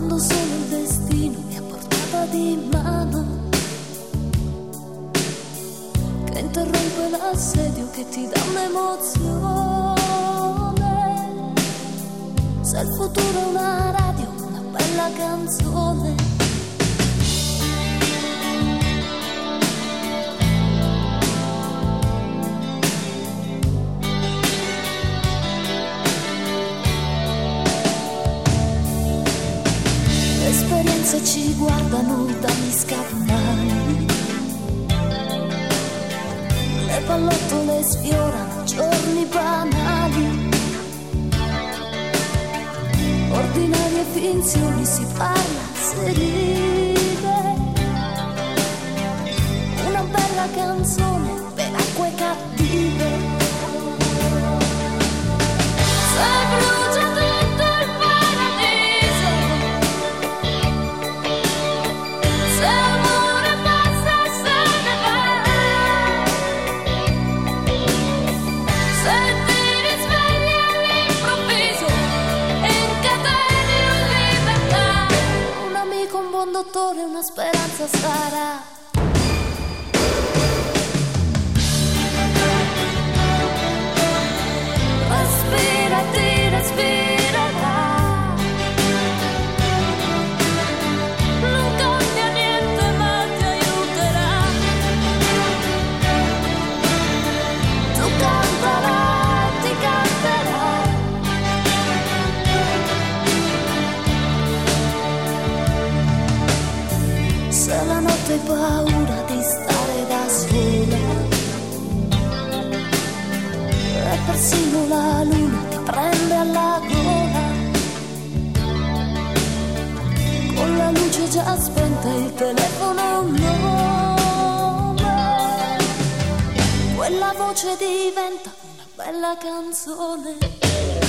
quando solo il destino mi ha portata di mano, che interrompe l'assedio, che ti dà un'emozione. Se il futuro è una radio, una bella canzone. Esperienze ci guardano dagli scaffali, le pallottole sfiorano giorni banali, ordinarie finzioni, si parla, si ride, una bella canzone per acque cattive. Se brucia tutto il paradiso, se amore passa e se ne va, se ti risvegli all'improvviso e incateni in libertà, un amico, un buon dottore, una speranza sarà. Respira, ti respirerà, non cambia niente ma ti aiuterà. Tu canterai, ti canterai. Se la notte hai paura di stare da sola e persino la luna ti prende alla gola, con la luce già spenta il telefono è un nome, quella voce diventa una bella canzone.